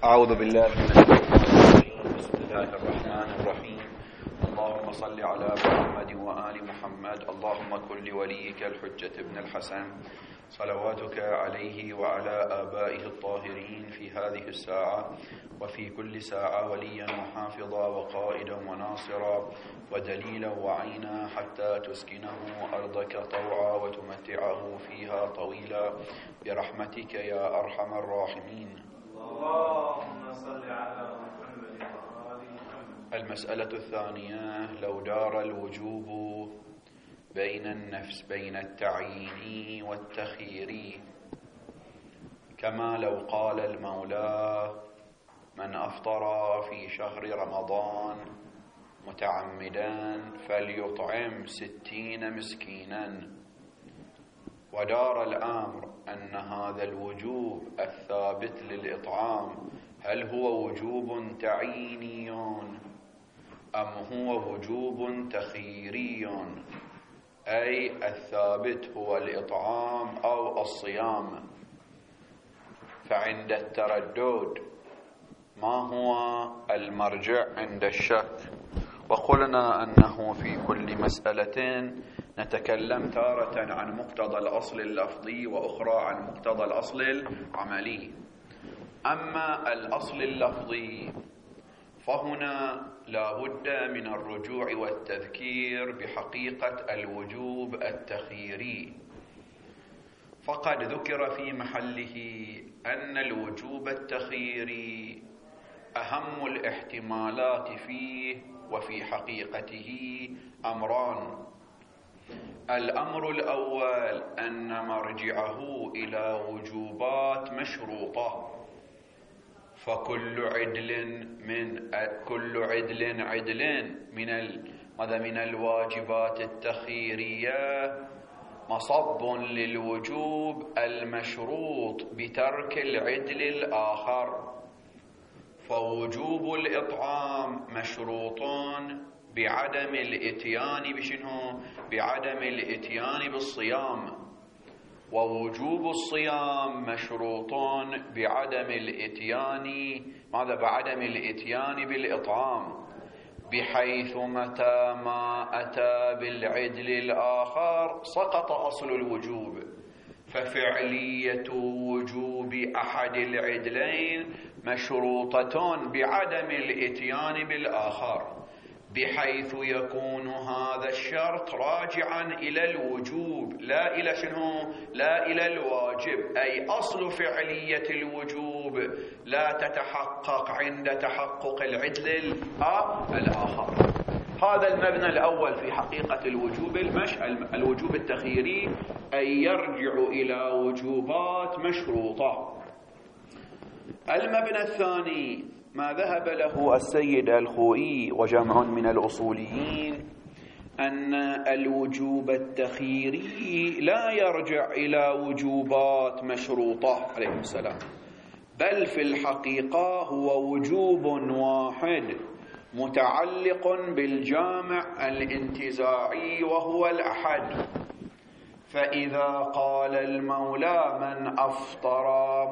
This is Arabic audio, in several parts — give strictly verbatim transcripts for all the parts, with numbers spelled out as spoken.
أعوذ بالله من الشيطان الرجيم. بسم الله الرحمن الرحيم. اللهم صل على محمد وآل محمد. اللهم كن لوليك الحجة ابن الحسن صلواتك عليه وعلى آبائه الطاهرين في هذه الساعة وفي كل ساعة وليا وحافظا وقائدا وناصرا ودليلا وعينا حتى تسكنه أرضك طوعا وتمتعه فيها طويلا برحمتك يا أرحم الراحمين. اللهم صل على محمد وآل محمد. المسألة الثانية: لو دار الوجوب بين النفس بين التعيين والتخيير، كما لو قال المولى: من أفطر في شهر رمضان متعمدا فليطعم ستين مسكينا، ودار الأمر أن هذا الوجوب الثابت للإطعام هل هو وجوب تعييني أم هو وجوب تخييري، أي الثابت هو الإطعام أو الصيام. فعند التردد ما هو المرجع عند الشك؟ وقلنا أنه في كل مسألة نتكلم تارة عن مقتضى الأصل اللفظي وأخرى عن مقتضى الأصل العملي. أما الأصل اللفظي فهنا لا بد من الرجوع والتذكير بحقيقة الوجوب التخييري، فقد ذكر في محله أن الوجوب التخييري أهم الاحتمالات فيه وفي حقيقته أمران. الأمر الأول أن مرجعه إلى وجوبات مشروطة، فكل عدل من كل عدل عدل من ماذا من الواجبات التخييرية مصب للوجوب المشروط بترك العدل الآخر. فوجوب الإطعام مشروط بعدم الاتيان بشنو؟ بعدم الاتيان بالصيام، ووجوب الصيام مشروط بعدم الاتيان ماذا؟ بعدم الاتيان بالإطعام، بحيث متى ما أتى بالعدل الآخر سقط أصل الوجوب. ففعلية وجوب أحد العدلين مشروطة بعدم الاتيان بالآخر، بحيث يكون هذا الشرط راجعا إلى الوجوب لا إلى شنو؟ لا إلى الواجب. أي أصل فعلية الوجوب لا تتحقق عند تحقق العدل الآخر. هذا المبنى الأول في حقيقة الوجوب المش الوجوب التخييري، أي يرجع إلى وجوبات مشروطة. المبنى الثاني ما ذهب له السيد الخوئي وجمع من الأصوليين، أن الوجوب التخييري لا يرجع إلى وجوبات مشروطة عليه السلام، بل في الحقيقة هو وجوب واحد متعلق بالجامع الانتزاعي وهو الأحد. فإذا قال المولى: من أفطر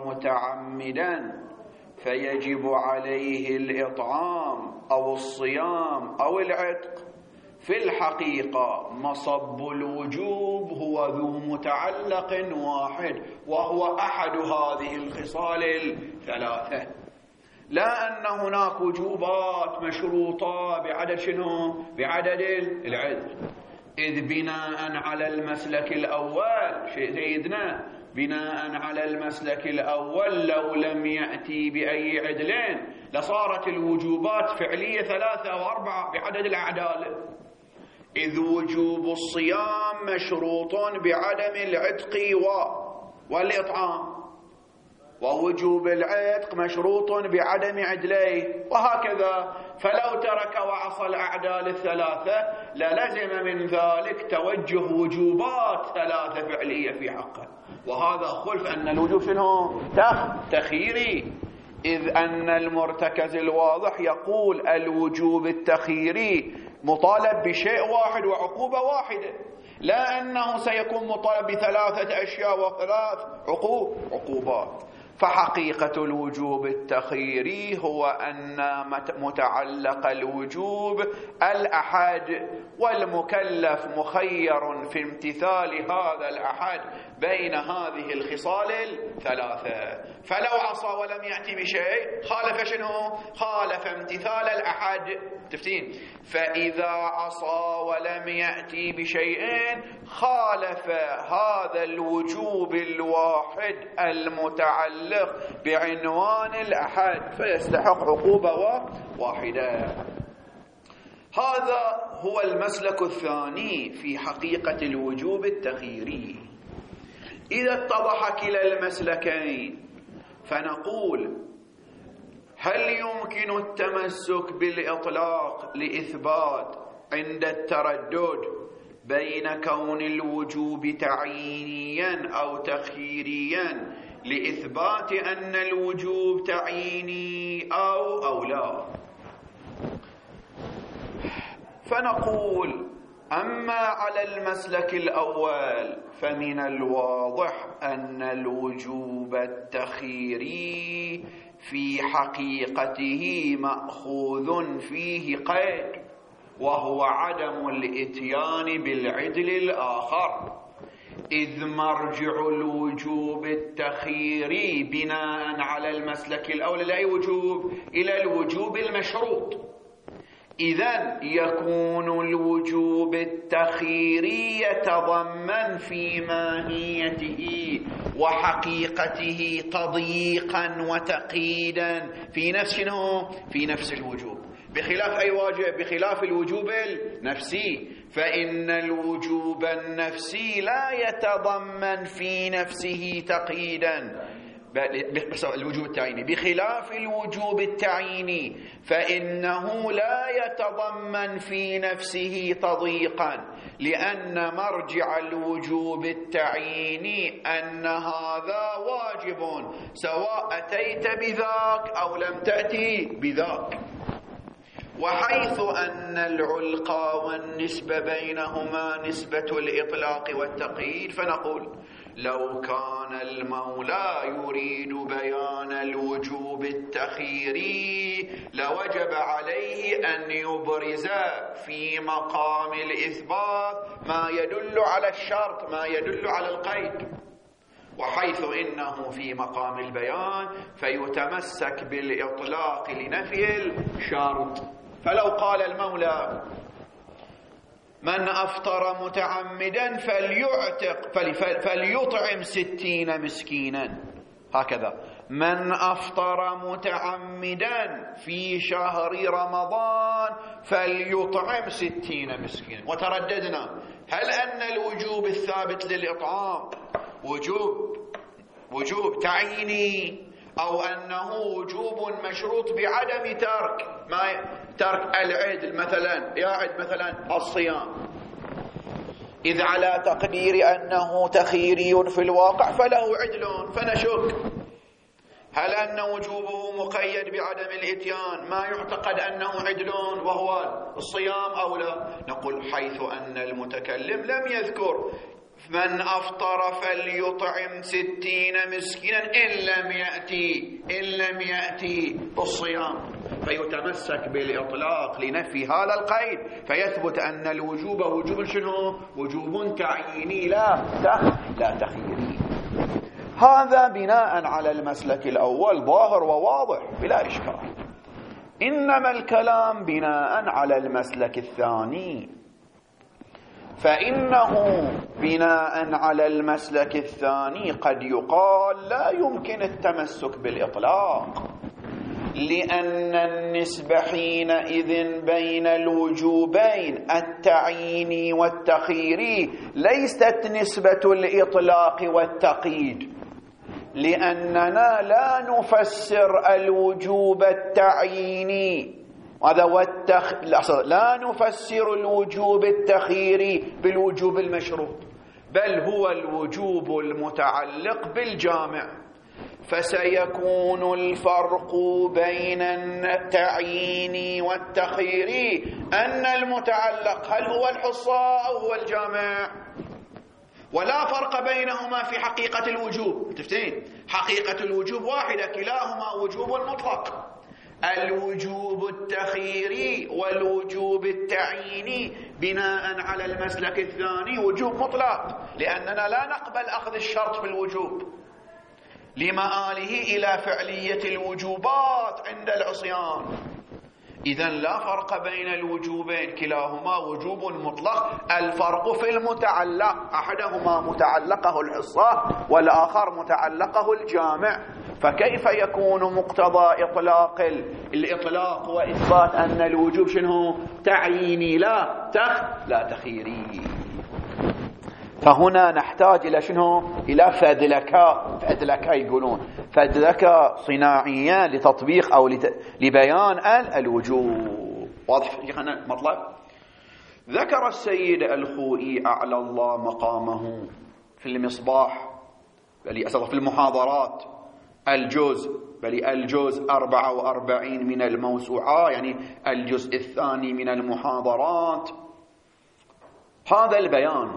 متعمدا فيجب عليه الإطعام أو الصيام أو العتق، في الحقيقة مصب الوجوب هو ذو متعلق واحد، وهو أحد هذه الخصال الثلاثة، لا أن هناك وجوبات مشروطة بعدد شنو؟ بعدد العدل. إذ بناء على المسلك الأول شيء سيدنا بناء على المسلك الأول لو لم يأتي بأي عدلين لصارت الوجوبات فعلية ثلاثة أو أربعة بعدد الأعدال. إذ وجوب الصيام مشروط بعدم العتق والإطعام، ووجوب العتق مشروط بعدم عدليه، وهكذا. فلو ترك وعصى الأعدال الثلاثة للزم من ذلك توجه وجوبات ثلاثة فعلية في حقه، وهذا خلف أن الوجوب شنو؟ تخييري، إذ أن المرتكز الواضح يقول الوجوب التخييري مطالب بشيء واحد وعقوبة واحدة، لا أنه سيكون مطالب بثلاثة أشياء وثلاث عقوبات. فحقيقة الوجوب التخييري هو أن متعلق الوجوب الأحد، والمكلف مخير في امتثال هذا الأحد بين هذه الخصال الثلاثة. فلو عصى ولم يأتي بشيء خالف شنو؟ خالف امتثال الأحد. تفتين؟ فإذا عصى ولم يأتي بشيء خالف هذا الوجوب الواحد المتعلق بعنوان الأحد، فيستحق عقوبة واحدة. هذا هو المسلك الثاني في حقيقة الوجوب التخييري. إذا اتضح كلا المسلكين فنقول: هل يمكن التمسك بالإطلاق لإثبات عند التردد بين كون الوجوب تعيينيا أو تخييريا لإثبات أن الوجوب تعييني أو أو لا؟ فنقول: أما على المسلك الأول فمن الواضح أن الوجوب التخييري في حقيقته مأخوذ فيه قيد، وهو عدم الإتيان بالعدل الآخر، إذ مرجع الوجوب التخييري بناء على المسلك الأول لا وجوب إلى الوجوب المشروط. إذن يكون الوجوب التخييري يتضمن في ماهيته وحقيقته تضييقا وتقييدا في نفس شنو؟ في نفس الوجوب، بخلاف أي واجب؟ بخلاف الوجوب النفسي، فإن الوجوب النفسي لا يتضمن في نفسه تقييدا، الوجوب التعييني، بخلاف الوجوب التعييني فإنه لا يتضمن في نفسه تضييقا، لأن مرجع الوجوب التعييني أن هذا واجب سواء أتيت بذاك أو لم تأتي بذاك. وحيث أن العلقة والنسبة بينهما نسبة الإطلاق والتقييد، فنقول: لو كان المولى يريد بيان الوجوب التخييري لوجب عليه أن يبرز في مقام الإثبات ما يدل على الشرط، ما يدل على القيد. وحيث إنه في مقام البيان فيتمسك بالإطلاق لنفي الشرط. فلو قال المولى: من أفطر متعمدا فليعتق فليطعم ستين مسكينا، هكذا: من أفطر متعمدا في شهر رمضان فليطعم ستين مسكينا. وترددنا: هل أن الوجوب الثابت للإطعام وجوب وجوب تعييني أو أنه وجوب مشروط بعدم ترك ما ترك العدل مثلا يعد مثلا الصيام؟ إذ على تقدير أنه تخييري في الواقع فله عدل، فنشك هل أن وجوبه مقيد بعدم الإتيان ما يعتقد أنه عدل وهو الصيام أو لا؟ نقول: حيث أن المتكلم لم يذكر من أفطر فليطعم ستين مسكينا إن لم يأتي إن لم يأتي بالصيام، فيتمسك بالإطلاق لنفي هذا القيد، فيثبت أن الوجوب وجوب شنو؟ وجوب تعييني لا لا تخييري. هذا بناء على المسلك الأول ظاهر وواضح بلا إشكال. إنما الكلام بناء على المسلك الثاني، فإنه بناء على المسلك الثاني قد يقال لا يمكن التمسك بالإطلاق، لأن النسبة حينئذ بين الوجوبين التعييني والتخييري ليست نسبة الإطلاق والتقييد، لأننا لا نفسر الوجوب التعييني هذا والتخ... لا نفسر الوجوب التخييري بالوجوب المشروط، بل هو الوجوب المتعلق بالجامع. فسيكون الفرق بين التعييني والتخييري أن المتعلق هل هو الحصة أو هو الجامع؟ ولا فرق بينهما في حقيقة الوجوب. تفتين حقيقة الوجوب واحدة، كلاهما وجوب مطلق. الوجوب التخييري والوجوب التعييني بناء على المسلك الثاني وجوب مطلق، لأننا لا نقبل أخذ الشرط في الوجوب لمآله إلى فعلية الوجوبات عند العصيان. إذن لا فرق بين الوجوبين، كلاهما وجوب مطلق. الفرق في المتعلق، أحدهما متعلقه الحصة والآخر متعلقه الجامع. فكيف يكون مقتضى إطلاق الإطلاق وإثبات أن الوجوب شنو؟ تعييني لا تخ لا تخييري. فهنا نحتاج إلى شنو؟ إلى فدلكة. فدلكة يقولون فدلكة صناعية لتطبيق أو لت... لبيان الوجوب. واضح شيخنا مطلب؟ ذكر السيد الخوئي أعلى الله مقامه في المصباح، بل أسف في المحاضرات الجزء بل الجزء أربعة وأربعين من الموسوعة، يعني الجزء الثاني من المحاضرات، هذا البيان.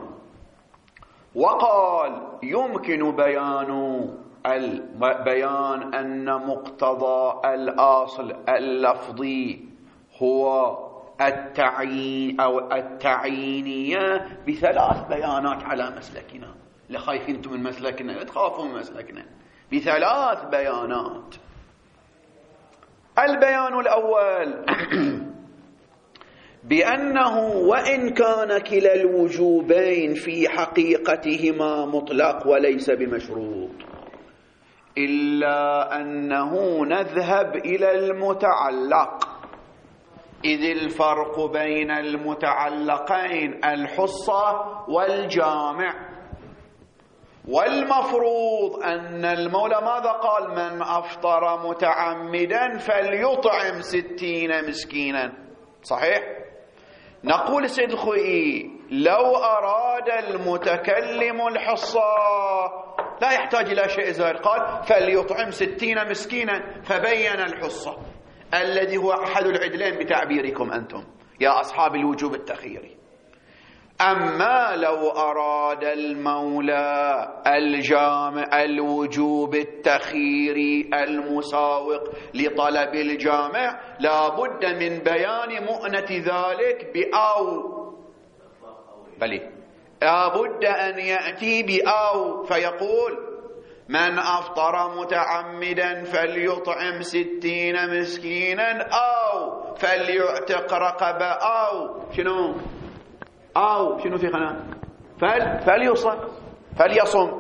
وقال يمكن بيان البيان أن مقتضى الأصل اللفظي هو التعيين أو التعيينية بثلاث بيانات على مسلكنا. لخايفين انتم من مسلكنا، لا تخافوا من مسلكنا، بثلاث بيانات. البيان الأول بأنه وإن كان كلا الوجوبين في حقيقتهما مطلق وليس بمشروط، إلا أنه نذهب إلى المتعلق، إذ الفرق بين المتعلقين الحصة والجامع. والمفروض أن المولى ماذا قال؟ من أفطر متعمدا فليطعم ستين مسكينا. صحيح؟ نقول السيد الخوئي لو أراد المتكلم الحصة لا يحتاج إلى شيء زائد، قال فليطعم ستين مسكينا، فبين الحصة الذي هو أحد العدلين بتعبيركم أنتم يا أصحاب الوجوب التخييري. أما لو أراد المولى الجامع الوجوب التخييري المساوق لطلب الجامع، لا بد من بيان مؤنة ذلك بأو، بلي لا بد أن يأتي بأو، فيقول من أفطر متعمدا فليطعم ستين مسكينا أو فليعتق رقبة أو شنو أو شنو في قناة فل فليصم فليصم.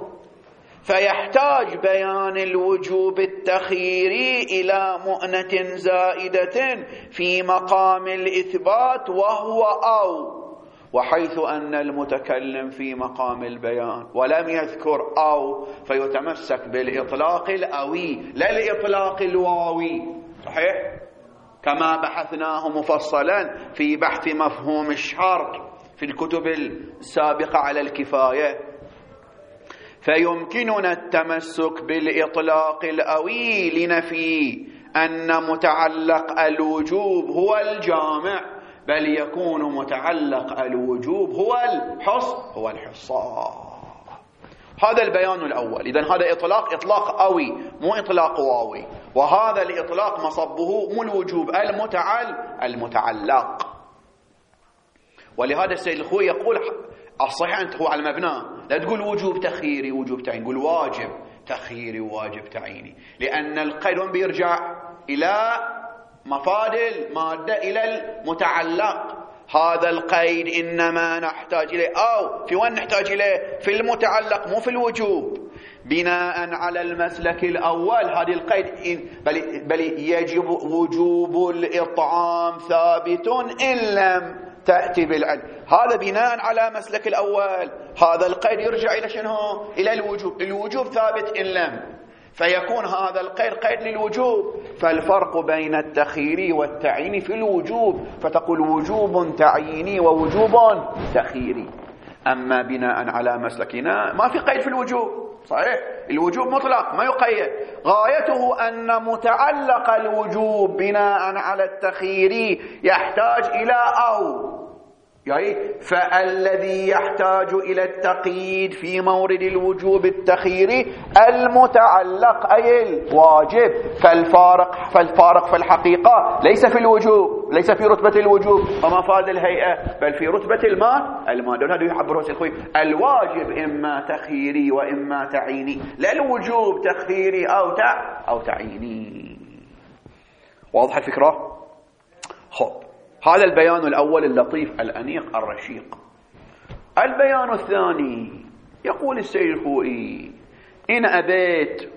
فيحتاج بيان الوجوب التخييري إلى مؤنة زائدة في مقام الإثبات وهو أو، وحيث أن المتكلم في مقام البيان ولم يذكر أو فيتمسك بالإطلاق الأوي لا الإطلاق الواوي. صحيح؟ كما بحثناه مفصلا في بحث مفهوم الشرط في الكتب السابقة على الكفاية. فيمكننا التمسك بالإطلاق الأوي لنفي أن متعلق الوجوب هو الجامع، بل يكون متعلق الوجوب هو الحص هو الحصة. هذا البيان الأول. إذن هذا إطلاق إطلاق أوي مو إطلاق واوي، وهذا الإطلاق مصبه مو الوجوب المتعل المتعلق. ولهذا السيد الخوي يقول الصحيح أنت هو على المبنى، لا تقول وجوب تخييري وجوب تعييني، قول واجب تخييري وواجب تعييني، لأن القيد بيرجع إلى مفادل مادة إلى المتعلق. هذا القيد إنما نحتاج إليه أو في وين نحتاج إليه؟ في المتعلق مو في الوجوب. بناء على المسلك الأول هذه القيد بل, بل يجب وجوب الإطعام ثابت إن لم تأتي بالعدل. هذا بناء على مسلك الأول. هذا القيد يرجع إلى شنو؟ إلى الوجوب. الوجوب ثابت إن لم، فيكون هذا القيد قيد للوجوب. فالفرق بين التخييري والتعييني في الوجوب، فتقول وجوب تعييني ووجوب تخييري. أما بناء على مسلكنا ما في قيد في الوجوب. صحيح؟ الوجوب مطلق ما يقيد، غايته أن متعلق الوجوب بناء على التخييري يحتاج إلى أو يعني فالذي يحتاج إلى التقييد في مورد الوجوب التخييري المتعلق أي الواجب، فالفارق فالفارق في الحقيقة ليس في الوجوب، ليس في رتبة الوجوب وما فاد الهيئة، بل في رتبة المال. المال هذا يحبره سيخوي الواجب إما تخييري وإما تعييني، لا الوجوب تخييري أو تع أو تعييني. واضح الفكرة؟ خب، هذا البيان الأول اللطيف الأنيق الرشيق. البيان الثاني يقول السيد الخوئي: إن أبيت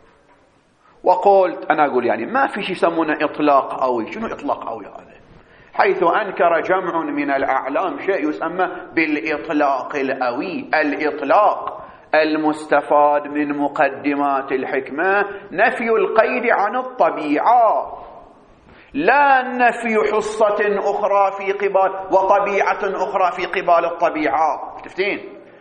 وقلت، أنا أقول يعني ما في شيء يسمونه إطلاق قوي. شنو إطلاق قوي هذا؟ حيث أنكر جمع من الأعلام شيء يسمى بالإطلاق القوي. الإطلاق المستفاد من مقدمات الحكمة نفي القيد عن الطبيعة، لا نفي حصة أخرى في قبال وطبيعة أخرى في قبال الطبيعة. شفتين؟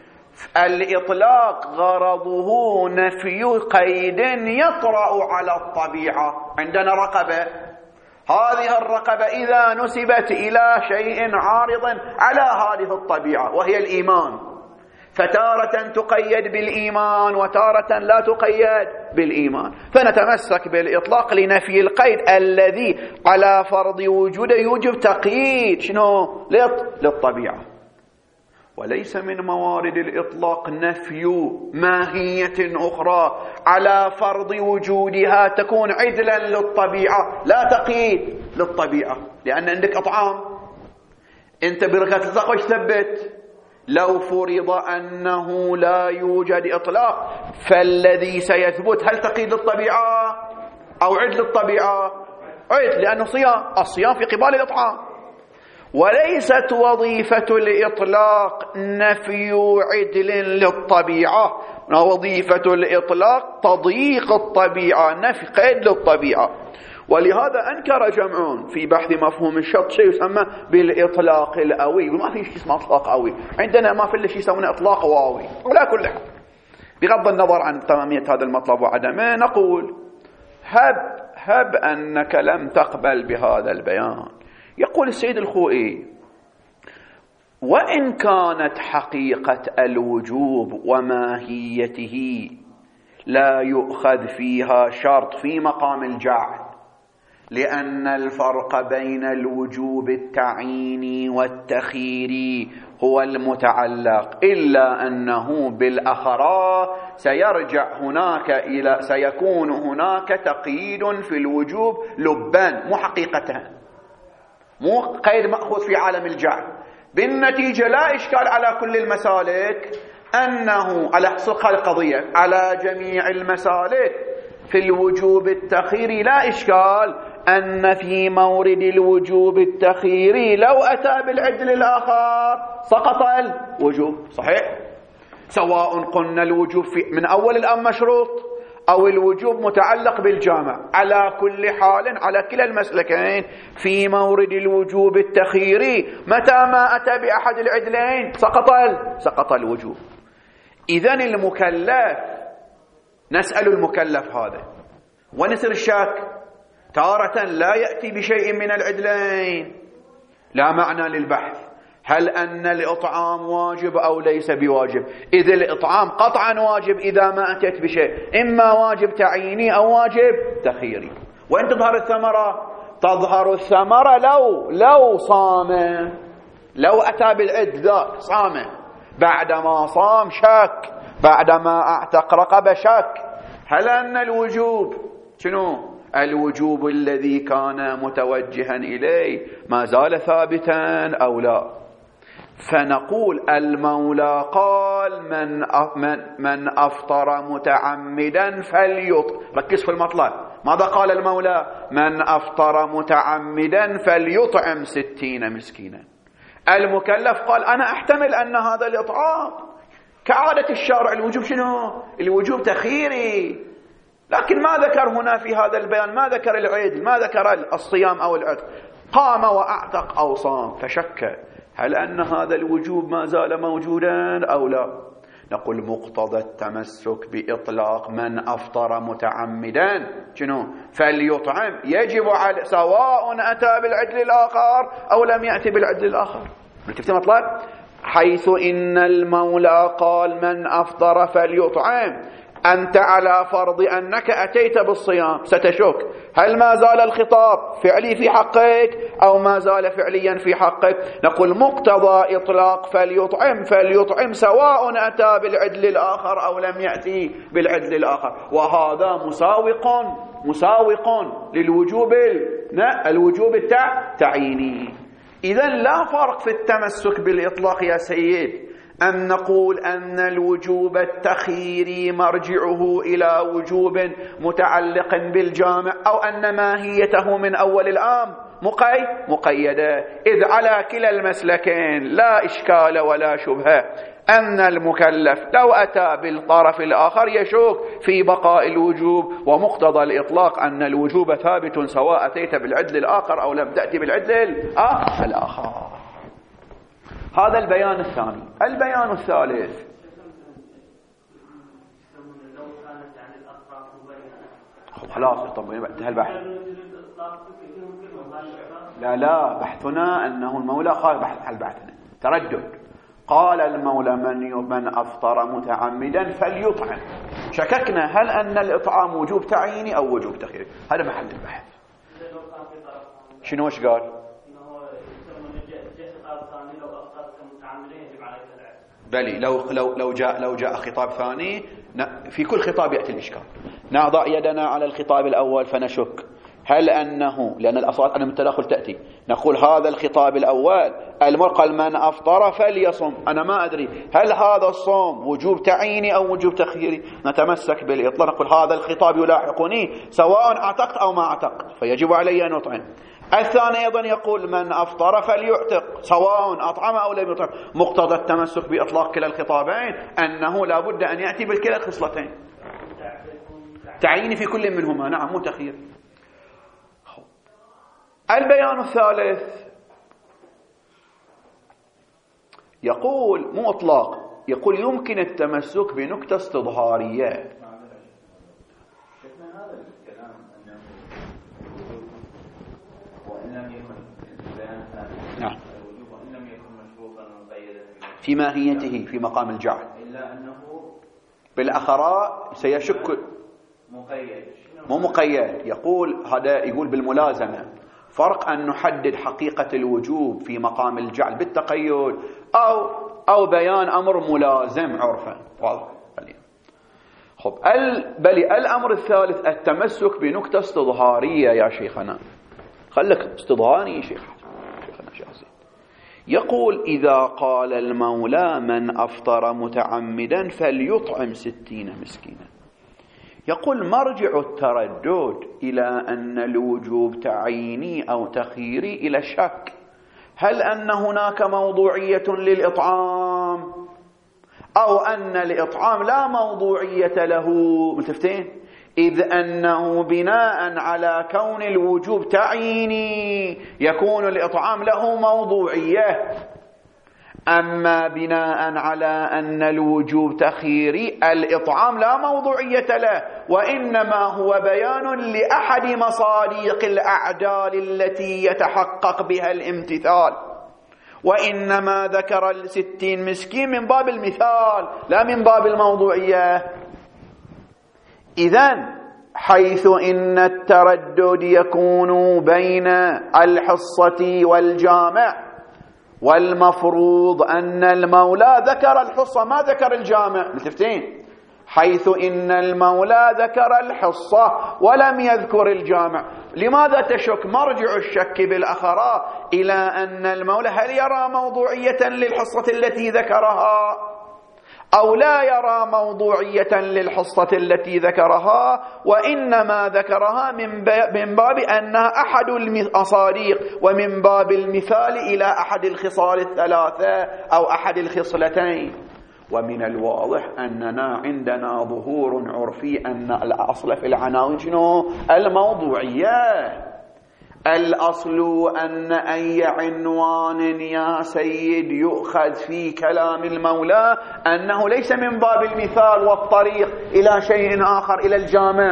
الإطلاق غرضه نفي قيد يطرأ على الطبيعة. عندنا رقبة، هذه الرقبة إذا نسبت إلى شيء عارض على هذه الطبيعة وهي الإيمان، فتارة تقيد بالإيمان وتارة لا تقيد بالإيمان، فنتمسك بالإطلاق لنفي القيد الذي على فرض وجوده يوجب تقييد شنو؟ للطبيعة. وليس من موارد الإطلاق نفي ماهية أخرى على فرض وجودها تكون عدلا للطبيعة لا تقييد للطبيعة. لأن عندك أطعام، أنت بركة الإطلاق وش ثبت؟ لو فرض أنه لا يوجد إطلاق فالذي سيثبت هل تقييد للطبيعة أو عدل للطبيعة؟ عدل، لأنه صيام، الصيام في قبال الإطعام. وليست وظيفة الإطلاق نفي عدل للطبيعة، وظيفة الإطلاق تضييق الطبيعة، نفي قيد للطبيعة. ولهذا أنكر جمعون في بحث مفهوم الشرط شيء يسمى بالإطلاق القوي، وما في شيء اسمه إطلاق قوي عندنا، ما في إلا شيء يسمونه إطلاق واوي. ولا كل حال، بغض النظر عن تمامية هذا المطلب وعدمه، نقول هب هب أنك لم تقبل بهذا البيان. يقول السيد الخوئي: وإن كانت حقيقة الوجوب وماهيته لا يؤخذ فيها شرط في مقام الجعل، لأن الفرق بين الوجوب التعييني والتخييري هو المتعلق، إلا أنه بالأخرى سيرجع هناك إلى سيكون هناك تقييد في الوجوب لبان، مو حقيقة، مو قيد مأخوذ في عالم الجعل. بالنتيجة لا إشكال على كل المسالك أنه على حسق القضية على جميع المسالك في الوجوب التخييري لا إشكال أن في مورد الوجوب التخييري لو أتى بالعدل الآخر سقط الوجوب. صحيح؟ سواء قلنا الوجوب في من أول الأمر مشروط أو الوجوب متعلق بالجامع، على كل حال على كلا المسلكين في مورد الوجوب التخييري متى ما أتى بأحد العدلين سقط سقط الوجوب. إذن المكلف، نسأل المكلف هذا ونسر الشاك، تارة لا يأتي بشيء من العدلين، لا معنى للبحث هل أن الإطعام واجب أو ليس بواجب. إذ الإطعام قطعا واجب إذا ما أتيت بشيء، إما واجب تعييني أو واجب تخييري. وإن تظهر الثمرة، تظهر الثمرة لو لو صام، لو أتى بالعد ذاك صام، بعدما صام شك، بعدما أعتق رقبة شك، هل أن الوجوب شنو؟ الوجوب الذي كان متوجها إليه ما زال ثابتا أو لا؟ فنقول المولى قال من من من أفطر متعمدا فليطعم. ركز في المطلب، ماذا قال المولى؟ من أفطر متعمدا فليطعم ستين مسكينا. المكلف قال أنا أحتمل أن هذا الإطعام كعادة الشارع الوجوب شنو؟ الوجوب تخييري، لكن ما ذكر هنا في هذا البيان، ما ذكر العيد، ما ذكر الصيام أو العتق، قام وأعتق أو صام، فشك هل أن هذا الوجوب ما زال موجودا أو لا؟ نقول مقتضى التمسك بإطلاق من أفطر متعمدا شنو؟ فليطعم، يجب على سواء أتى بالعدل الآخر أو لم يأتي بالعدل الآخر. شفت مطلب؟ حيث إن المولى قال من أفطر فليطعم، أنت على فرض أنك أتيت بالصيام ستشك هل ما زال الخطاب فعلي في حقك أو ما زال فعليا في حقك. نقول مقتضى إطلاق فليطعم فليطعم سواء أتى بالعدل الآخر أو لم يأتي بالعدل الآخر، وهذا مساوق مساوق للوجوب الوجوب التعييني. إذن لا فرق في التمسك بالإطلاق يا سيد أن نقول أن الوجوب التخييري مرجعه إلى وجوب متعلق بالجامع، أو أن ماهيته من أول الأمر مقيد مقيدة. إذ على كلا المسلكين لا إشكال ولا شبهة أن المكلف لو أتى بالطرف الآخر يشك في بقاء الوجوب، ومقتضى الإطلاق أن الوجوب ثابت سواء أتيت بالعدل الآخر أو لم تأتي بالعدل الآخر. هذا البيان الثاني. البيان الثالث خلاص طب انتهى البحث. لا لا بحثنا أنه المولى قال بحث البحثنا تردد. قال المولى من من أفطر متعمدا فليطعم، شككنا هل أن الإطعام وجوب تعييني أو وجوب تخييري، هذا محل البحث. شنو ايش قال؟ بلي لو لو لو جاء لو جاء خطاب ثاني، في كل خطاب يأتي الإشكال. نضع يدنا على الخطاب الأول فنشك هل أنه، لأن الأصوات أنا من التداخل تأتي، نقول هذا الخطاب الأول المرقل من أفطر فليصم، أنا ما أدري هل هذا الصوم وجوب تعييني أو وجوب تخييري، نتمسك بالإطلاق نقول هذا الخطاب يلاحقني سواء أعتقت أو ما أعتقت فيجب علي أن أطعم. الثاني أيضا يقول من أفطر فليعتق سواء أطعم أو لم يطعم. مقتضى التمسك بإطلاق كلا الخطابين أنه لا بد أن يأتي بالكلا الخصلتين، تعييني في كل منهما نعم مو تخيير. البيان الثالث يقول مو إطلاق، يقول يمكن التمسك بنكتة استظهارية. نعم في ماهيته في مقام الجعل، إلا أنه بالأخراء سيشك مقيد مو مقيد. يقول هذا يقول بالملازمة فرق أن نحدد حقيقة الوجوب في مقام الجعل بالتقيد أو أو بيان أمر ملازم عرفا واضح. خب بلي الأمر الثالث التمسك بنكتة استظهارية يا شيخنا، خلك استظهاري شيخ شيخنا شخصي. يقول إذا قال المولى من أفطر متعمدا فليطعم ستين مسكينا، يقول مرجع التردد إلى أن الوجوب تعييني أو تخييري إلى الشك هل أن هناك موضوعية للإطعام أو أن الإطعام لا موضوعية له. متفتين؟ إذ أنه بناء على كون الوجوب تعييني يكون الإطعام له موضوعية، أما بناء على أن الوجوب تخييري الإطعام لا موضوعية له، وإنما هو بيان لأحد مصادق الأعدال التي يتحقق بها الامتثال، وإنما ذكر الستين مسكين من باب المثال لا من باب الموضوعية. إذن حيث إن التردد يكون بين الحصة والجامع، والمفروض أن المولى ذكر الحصة ما ذكر الجامع. متفتين؟ حيث إن المولى ذكر الحصة ولم يذكر الجامع، لماذا تشك؟ مرجع الشك بالأخراء إلى أن المولى هل يرى موضوعية للحصة التي ذكرها أو لا يرى موضوعية للحصة التي ذكرها، وإنما ذكرها من باب أنها أحد المصادق ومن باب المثال إلى أحد الخصال الثلاثة أو أحد الخصلتين. ومن الواضح أننا عندنا ظهور عرفي أن الأصل في العناوين شنو؟ الموضوعية. الأصل أن أي عنوان يا سيد يؤخذ في كلام المولى أنه ليس من باب المثال والطريق إلى شيء آخر إلى الجامع،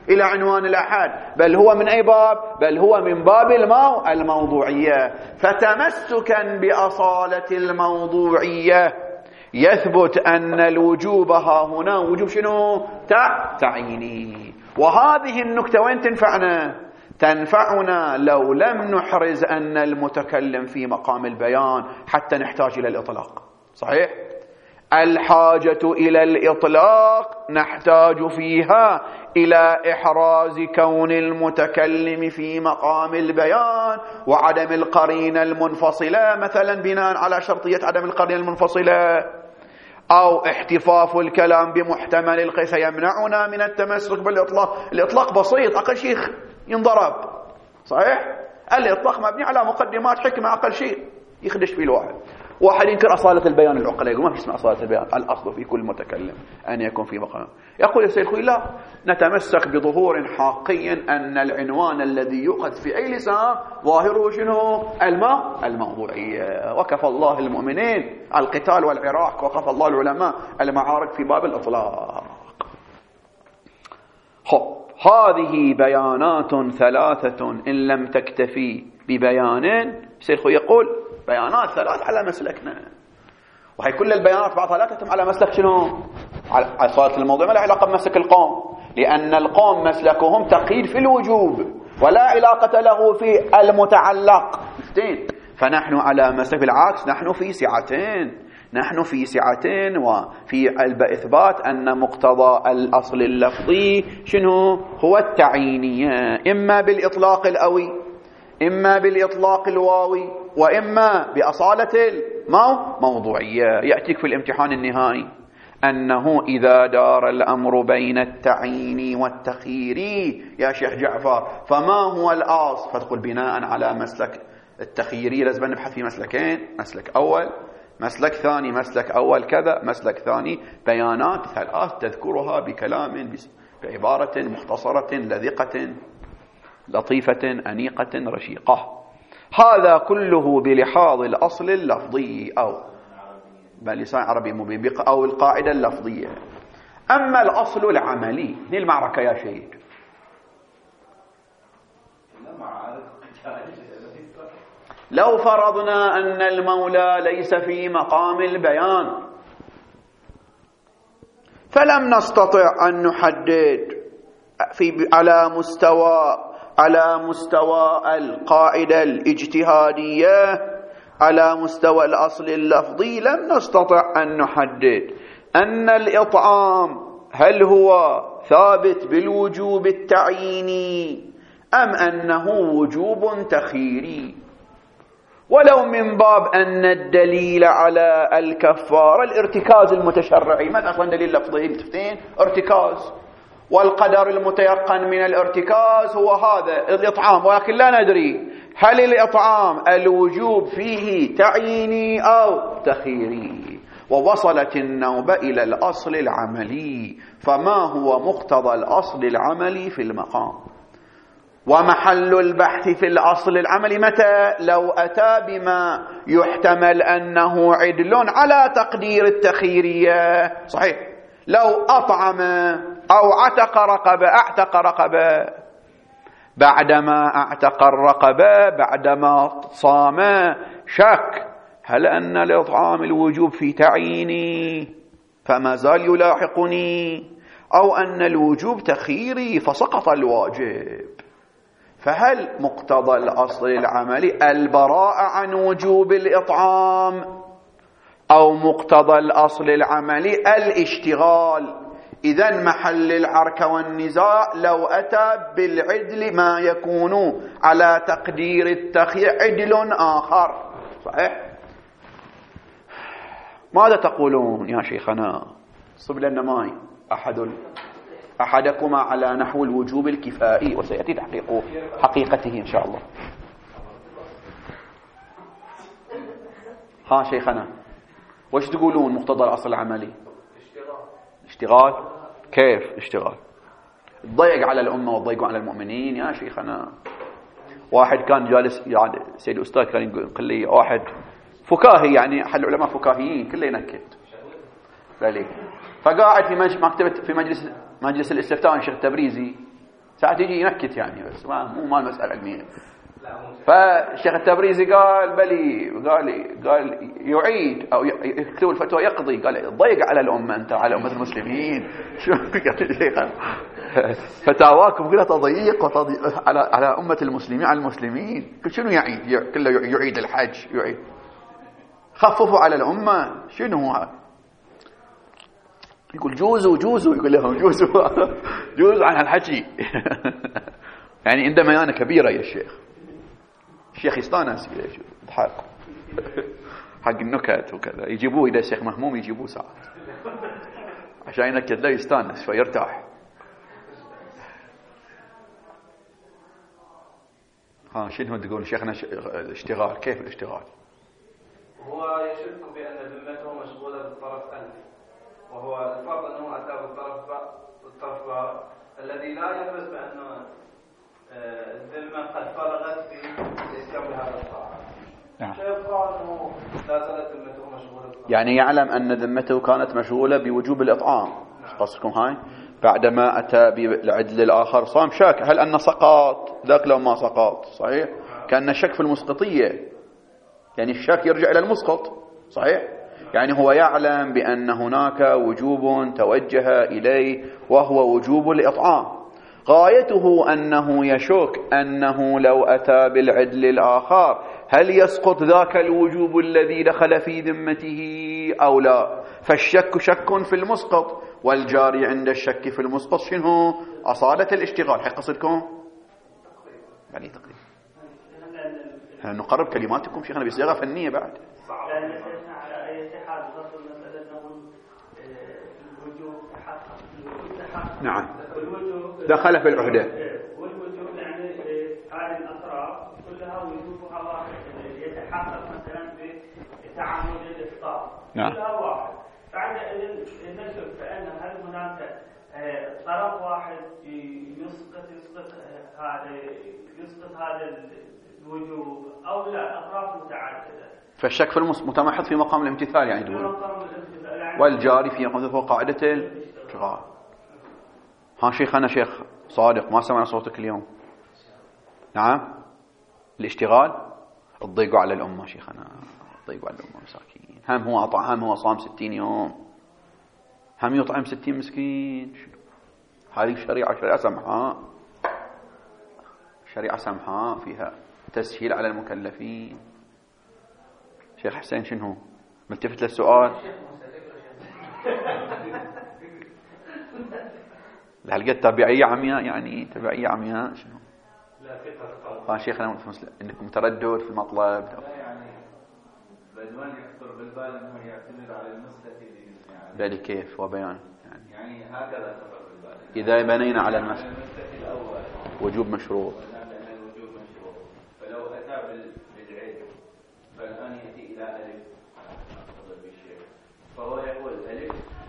إلى عنوان الأحد، بل هو من أي باب؟ بل هو من باب المو الموضوعية. فتمسكا بأصالة الموضوعية يثبت أن الوجوب ها هنا وجوب شنو؟ تعييني. وهذه النكتة وين تنفعنا؟ تنفعنا لو لم نحرز أن المتكلم في مقام البيان حتى نحتاج إلى الإطلاق. صحيح؟ الحاجة إلى الإطلاق نحتاج فيها إلى إحراز كون المتكلم في مقام البيان وعدم القرينة المنفصلة، مثلا بناء على شرطية عدم القرينة المنفصلة، أو احتفاف الكلام بمحتمل القياس يمنعنا من التمسك بالإطلاق. الإطلاق بسيط، أقل شيء ينضرب. صحيح؟ الإطلاق مبني على مقدمات حكمة، أقل شيء يخدش فيه الواحد. واحد ينكر أصالة البيان العقلاء، يقول ما في اسمه أصالة البيان، الأصل في كل متكلم أن يكون في مقام. يقول السيد خوي لا، نتمسك بظهور حقي أن العنوان الذي يؤخذ في أي لسان ظاهره شنو؟ الماء الموضوعية. وكفى الله المؤمنين القتال والعراق، وكفى الله العلماء المعارك في باب الإطلاق. خب، هذه بيانات ثلاثة إن لم تكتفي ببيان. السيد خوي يقول بيانات ثلاث على مسلكنا، وهي كل البيانات بعضها لا تتم على مسلك شنو؟ على صارت الموضوع ما له علاقة بمسلك القوم، لأن القوم مسلكهم تقييد في الوجوب ولا علاقة له في المتعلق. مفتين. فنحن على مسلك بالعكس، نحن في سعتين، نحن في سعتين وفي إثبات أن مقتضى الأصل اللفظي شنو؟ هو التعيينية، إما بالإطلاق الأوي، إما بالإطلاق الواوي، وإما بأصالة الموضوعية. يأتيك في الامتحان النهائي أنه إذا دار الأمر بين التعيين والتخيير يا شيخ جعفر فما هو الأصل؟ فتقول بناء على مسلك التخييري لازم نبحث في مسلكين، مسلك أول، مسلك ثاني. مسلك أول كذا، مسلك ثاني، بيانات ثلاث تذكرها بكلام بعبارة مختصرة لذقة لطيفة أنيقة رشيقة. هذا كله بلحاظ الأصل اللفظي أو بلسان عربي مبين أو القاعدة اللفظية. أما الأصل العملي، هي المعركة يا شيخ. لو فرضنا أن المولى ليس في مقام البيان فلم نستطع أن نحدد في على مستوى على مستوى القاعدة الاجتهادية، على مستوى الأصل اللفظي لم نستطع أن نحدد أن الإطعام هل هو ثابت بالوجوب التعييني أم أنه وجوب تخييري. ولو من باب أن الدليل على الكفارة الارتكاز المتشرعي، ما أصلا دليل لفظي تفتين ارتكاز، والقدر المتيقن من الارتكاز هو هذا الإطعام، ولكن لا ندري هل الإطعام الوجوب فيه تعييني أو تخييري. ووصلت النوبة إلى الأصل العملي، فما هو مقتضى الأصل العملي في المقام؟ ومحل البحث في الأصل العملي متى؟ لو أتى بما يحتمل أنه عدل على تقدير التخييرية. صحيح، لو أطعم أو اعتق رقبة، اعتق رقبة، بعدما اعتق الرقبة بعدما صام شك هل أن الإطعام الوجوب في تعييني فما زال يلاحقني، أو أن الوجوب تخييري فسقط الواجب. فهل مقتضى الأصل العملي البراءة عن وجوب الإطعام، أو مقتضى الأصل العملي الاشتغال؟ إذن محل العركة والنزاع لو أتى بالعدل ما يكون على تقدير التخيير عدل آخر. صحيح؟ ماذا تقولون يا شيخنا؟ صب لنا ماي أحد أحدكما على نحو الوجوب الكفائي، وسيأتي تحقيق حقيقته إن شاء الله. ها شيخنا، وش تقولون مقتضى الأصل العملي؟ اشتغال. كيف اشتغال؟ الضيق على الأمة والضيق على المؤمنين يا شيخنا. واحد كان جالس يعني سيد الأستاذ كان يقول لي واحد فكاهي، يعني أحد العلماء فكاهيين كله ينكت ذلك، فقاعد في مكتبة في مجلس مجلس الاستفتاء الشيخ التبريزي ساعات يجي ينكت يعني، بس ما مو مال مسألة علمية. فالشيخ التبريزي قال بلي، قال قال يعيد أو يكتب الفتوى يقضي، قال ضيق على الأمة أنت، على أمة المسلمين. شو قال فتاواكم كلها تضييق وتضييق على على أمة المسلمين، على المسلمين. شنو يعيد؟ كله يعيد الحج، يعيد خففوا على الأمة. شنو هذا؟ يقول جوزوا جوزوا، يقول لهم جوزوا جوزوا عن هالحكي. يعني عندما ميانة كبيرة يا شيخ، الشيخ يستانس يضحك حق النكت وكذا، يجيبوه إذا الشيخ مهموم يجيبوه ساعات عشان ينكت له يستانس فيرتاح. ها شنو تقول شيخنا؟ الاشتغال، كيف الاشتغال؟ هو يشك بأن ذمته مشغولة بالطرف ألف، وهو الفرض أنه أتى بالطرف بالطرف باء الذي لا يدرس بأن الذمة قد فرغت في الإسلام بهذا الطاعة. نعم. فيبقى أنه لا زالت ذمته مشغولة بالطرف. يعني يعلم أن ذمته كانت مشغولة بوجوب الإطعام. نعم. قصدكم هاي بعدما أتى بالعدل الآخر صام، شاك هل أن سقط ذاك لو ما سقط؟ صحيح. نعم. كأن شك في المسقطية، يعني الشك يرجع إلى المسقط. صحيح. يعني هو يعلم بأن هناك وجوب توجه إليه وهو وجوب الإطعام، غايته أنه يشك أنه لو أتى بالعدل الآخر هل يسقط ذاك الوجوب الذي دخل في ذمته أو لا. فالشك شك في المسقط، والجاري عند الشك في المسقط شنو؟ أصالة الاشتغال. حق قصدكم؟ يعني تقريبا نقرب كلماتكم شيخنا بصيغة فنية بعد. نعم. دخل في العهدة. والوجوب يعني هذه الأطراف كلها وجوبها واحد، يتحقق مثلا بتعامل الإفطار. نعم. كلها واحد. بعد إذن نشوف بأن هل هناك طرف واحد يسقط يسقط هذا يسقط هذا الوجوب أو لا، أطراف متعددة. فالشك في المتمحض في مقام الامتثال يعني دول، والجاري في مقام قاعدة الاشتغال. ها شيخنا شيخ صادق ما سمعنا صوتك اليوم. نعم. الاشتغال الضيق على الأمة شيخنا، الضيق على الأمة مساكين. هم هو أطعم، هم هو صام ستين يوم، هم يطعم ستين مسكين. هذه شريعة شريعة سمحاء، شريعة سمحاء فيها تسهيل على المكلفين. شيخ حسين شنو ملتفت للسؤال؟ هل قد تبعية عمياء؟ يعني تبعية عمياء شنو؟ لا في قصد قال شيخنا انكم تردد في المطلب. لا يعني بدون يخطر بالبال انه يعتمد على المستفيد يعني. ذلك كيف وبيان يعني؟ يعني هكذا خطر بالبال. اذا بنينا على المستفيد الاول وجوب مشروط، لان الوجوب مشروط، فلو اتى بالعيد فالان ياتي الى الف افضل بالشيء، فهو يقول الف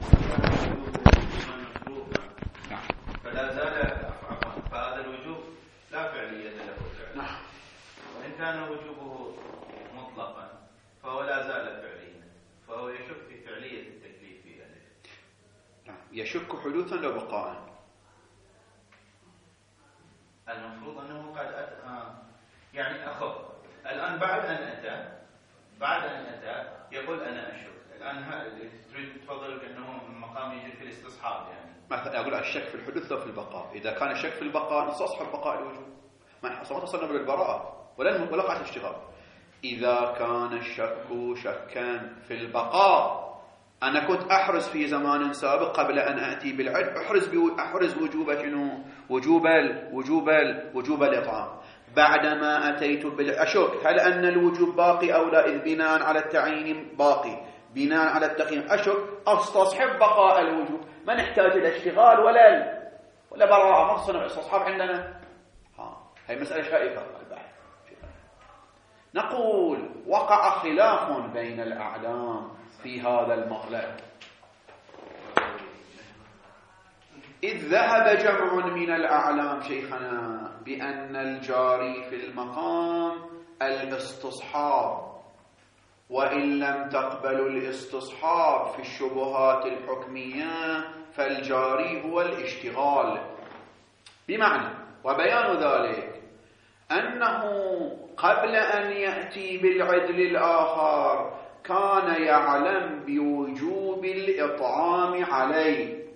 فلا زال فهذا الوجوب لا فعلية له فعلا، وإن كان وجوبه مطلقا فهو لا زال فعليا، فهو يشك في فعلية التكليف في ألف. يشك حدوثا لو بقاء. المفروض أنه قد أتى آه. يعني أخذ الآن بعد أن أتى بعد أن أتى يقول أنا أشك. الآن تريد تفضل كأنه مقام يجي في الاستصحاب يعني. مثلا أقول الشك في الحدوث لو في البقاء. إذا كان الشك في البقاء نستصحب بقاء الوجوب، ما وصلنا بالبراءة ولا ولا قاعدة الاشتغال. إذا كان الشك شكا في البقاء، أنا كنت أحرز في زمان سابق قبل أن أأتي بالعد أحرز بو أحرز وجوب شنو؟ وجوب ال وجوب ال وجوب الإطعام. بعدما أتيت بالأشك هل أن الوجوب باقي أو لا؟ إذ بناء على التعيين باقي، بناء على التقييم أشك أستصحب بقاء الوجوب، ما نحتاج إلى اشتغال ولا ولا براءة، ما صنع استصحاب عندنا. ها هي مسألة شائكة البحث. نقول وقع خلاف بين الأعلام في هذا المطلب، إذ ذهب جمع من الأعلام شيخنا بأن الجاري في المقام الاستصحاب، وإن لم تقبلوا الاستصحاب في الشبهات الحكمية فالجاري هو الاشتغال. بمعنى وبيان ذلك أنه قبل أن يأتي بالعدل الآخر كان يعلم بوجوب الإطعام عليه،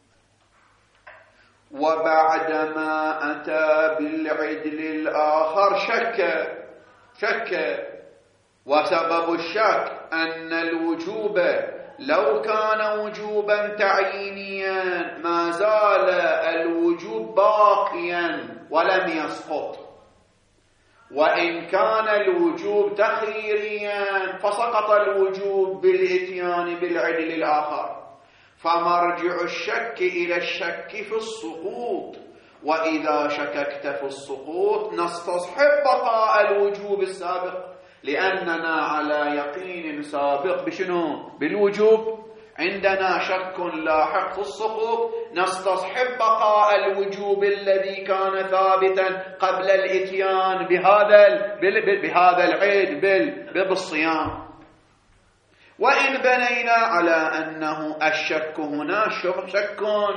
وبعدما أتى بالعدل الآخر شك شك وسبب الشك أن الوجوب لو كان وجوبا تعيينيا ما زال الوجوب باقيا ولم يسقط، وإن كان الوجوب تخييريا فسقط الوجوب بالإتيان بالعدل الآخر، فمرجع الشك إلى الشك في السقوط، وإذا شككت في السقوط نستصحب بقاء الوجوب السابق لأننا على يقين سابق بشنو؟ بالوجوب. عندنا شك لاحق في السقوط نستصحب بقاء الوجوب الذي كان ثابتا قبل الاتيان بهذا بهذا العيد بالصيام. وإن بنينا على أنه الشك هنا شك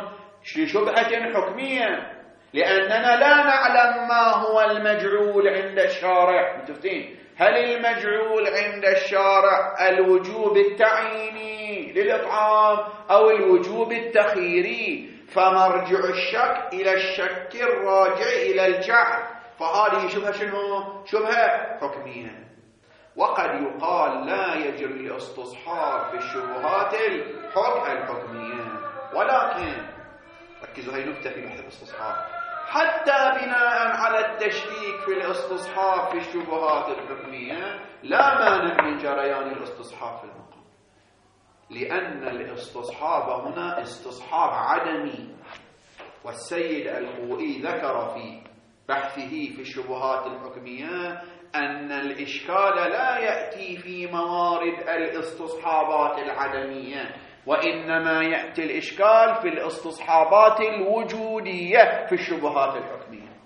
شبهة حكمية لأننا لا نعلم ما هو المجعول عند الشارع، متفقين؟ هل المجعول عند الشارع الوجوب التعييني للإطعام أو الوجوب التخييري؟ فمرجع الشك إلى الشك الراجع إلى الجعل، فهذه شبهة شنو؟ شبهة حكمية. وقد يقال لا يجري الاستصحاب في الشبهات الحكمية، ولكن ركزوا هاي نكتة في بحث الاستصحاب، حتى بناء على التشكيك في الاستصحاب في الشبهات الحكمية لا مانع من جريان الاستصحاب في المقام، لأن الاستصحاب هنا استصحاب عدمي. والسيد الخوئي ذكر في بحثه في الشبهات الحكمية أن الإشكال لا يأتي في موارد الاستصحابات العدمية، وإنما يأتي الإشكال في الاستصحابات الوجودية في الشبهات الحكمية.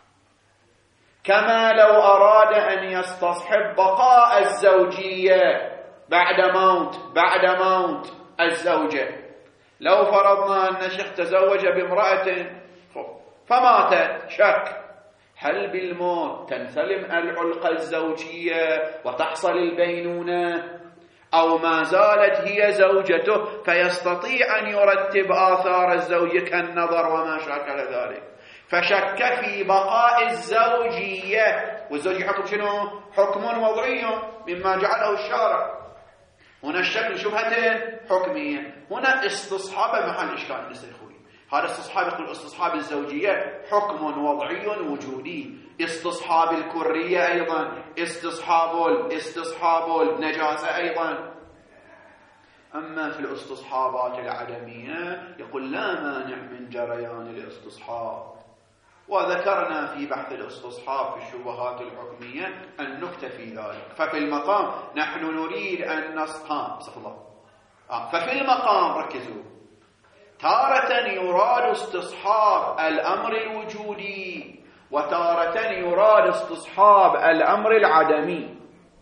كما لو أراد أن يستصحب بقاء الزوجية بعد موت بعد موت الزوجة، لو فرضنا أن شخص تزوج بامرأة فماتت، شك هل بالموت تنسلم العلقة الزوجية وتحصل البينونة، أو ما زالت هي زوجته فيستطيع أن يرتب آثار الزوج كالنظر وما شاكل ذلك، فشك في بقاء الزوجية. والزوجية حكم شنو؟ حكم وضعي مما جعله الشارع. هنا الشك شبهة حكمية، هنا استصحاب محل إشكال نسيخوي. هذا استصحاب يقول استصحاب الزوجية حكم وضعي وجودي، استصحاب الكرية أيضا، استصحاب استصحاب النجاسة أيضا. أما في الاستصحابات العدمية يقول لا مانع من جريان الاستصحاب. وذكرنا في بحث الاستصحاب في الشبهات الحكمية أن نكتفي ذلك. ففي المقام نحن نريد أن نصحى الله آه. ففي المقام ركزوا، تارة يراد استصحاب الأمر الوجودي وتارة يراد استصحاب الأمر العدمي.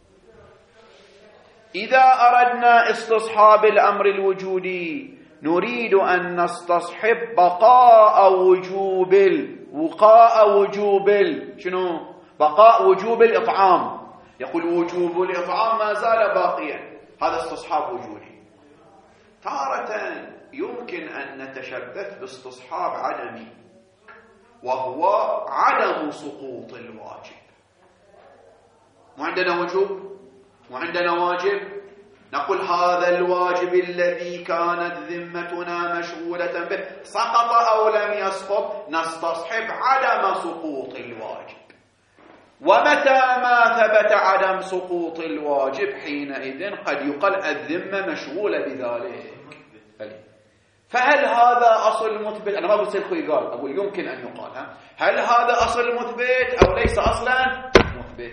إذا أردنا استصحاب الأمر الوجودي نريد أن نستصحب بقاء وجوب وقاء وجوب شنو؟ بقاء وجوب الإطعام. يقول وجوب الإطعام ما زال باقيا، هذا استصحاب وجودي. تارة يمكن أن نتشبث باستصحاب عدمي وهو عدم سقوط الواجب. وعندنا وجوب وعندنا واجب، نقول هذا الواجب الذي كانت ذمتنا مشغولة به سقط أو لم يسقط، نستصحب عدم سقوط الواجب. ومتى ما ثبت عدم سقوط الواجب حينئذ قد يقال الذمة مشغولة بذلك. فهل هذا أصل مثبت؟ أنا ما أقول سيدخوي قال، أقول يمكن أن يقال ها؟ هل هذا أصل مثبت أو ليس أصلا مثبت؟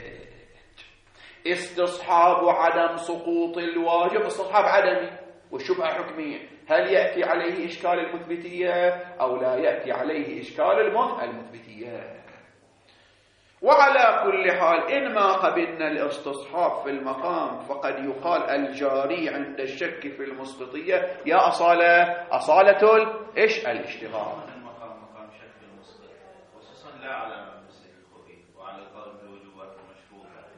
استصحاب عدم سقوط الواجب استصحاب عدمي والشبهة حكمية، هل يأتي عليه إشكال المثبتية أو لا يأتي عليه إشكال المثبتية؟ وعلى كل حال إن ما قبلنا الاستصحاب في المقام فقد يقال الجاري عند الشك في المسقطية يا أصالة أصالة إيش الاشتغال. المقام مقام شك المسقط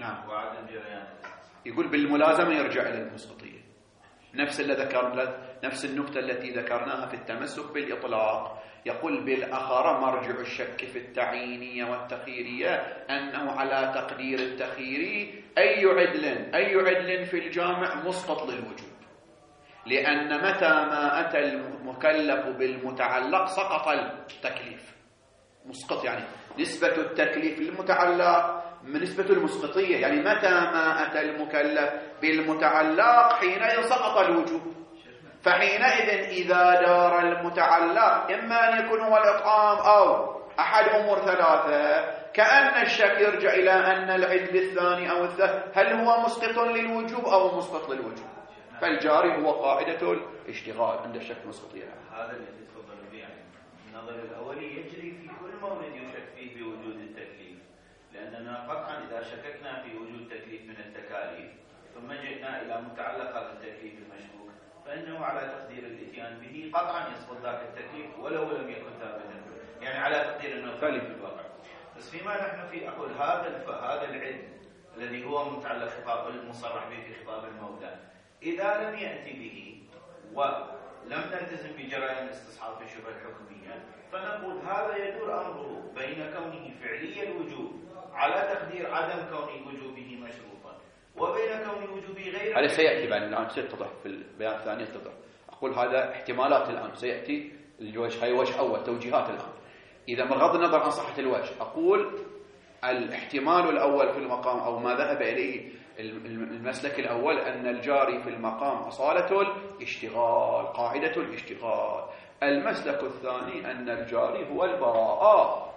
نعم. وعدم جريان. يقول بالملازمة يرجع إلى المسقطية، نفس اللي ذكرنا، نفس النقطة التي ذكرناها في التمسك بالإطلاق. يقول بالأخرى مرجع الشك في التعيينية والتخييرية أنه على تقدير التخييري أي عدل أي عدل في الجامع مسقط للوجوب، لأن متى ما أتى المكلف بالمتعلق سقط التكليف. مسقط يعني نسبة التكليف للمتعلق من نسبة المسقطية، يعني متى ما أتى المكلف بالمتعلق حينئذ سقط الوجوب. فحينئذ إذا دار المتعلق إما أن يكون هو الإطعام أو أحد أمور ثلاثة، كأن الشك يرجع إلى أن العدل الثاني أو الثالث هل هو مسقط للوجوب أو مسقط للوجوب. فالجاري هو قاعدة الاشتغال عند الشك مسقطية. هذا اللي تفضل به يعني النظر الأولي يجري في كل مورد يشك فيه بوجود التكليف، لأننا قطعا إذا شككنا في وجود تكليف من التكاليف ثم جئنا إلى متعلق هذا التكليف المشكوك فإنه على تقدير الإتيان به قطعا يسقط ذاك التكليف ولو لم يكن ثابتا، يعني على تقدير أنه ثابت في الواقع. بس فيما نحن في أقول هذا هذا العلم الذي هو متعلق خطاب المصرح به في خطاب المولى، إذا لم يأتي به ولم نلتزم بجرائم الاستصحاب في الشبهة الحكمية، فنقول هذا يدور أمره بين كونه فعلي الوجوب على تقدير عدم كون وجوبه مشروطا وبين كون وجوبه غير. هذا سيأتي بعد الآن سيتضح في البيان الثاني تضح. أقول هذا احتمالات الآن سيأتي الوجه، هاي وجه أول توجيهات الآن. إذا من غض النظر عن صحة الوجه أقول الاحتمال الأول في المقام أو ما ذهب إليه المسلك الأول أن الجاري في المقام أصالة الاشتغال، قاعدة الاشتغال. المسلك الثاني أن الجاري هو البراءة،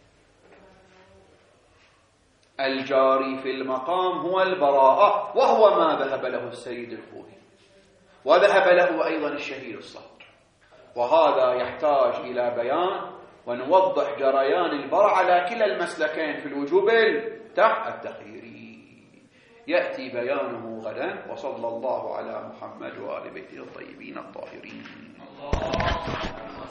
الجاري في المقام هو البراءة، وهو ما ذهب له السيد الخوئي وذهب له أيضا الشهير الصقر. وهذا يحتاج إلى بيان ونوضح جريان البراءة على كلا المسلكين في الوجوب التخييري، يأتي بيانه غدا. وصلى الله على محمد وآل بيته الطيبين الطاهرين. الله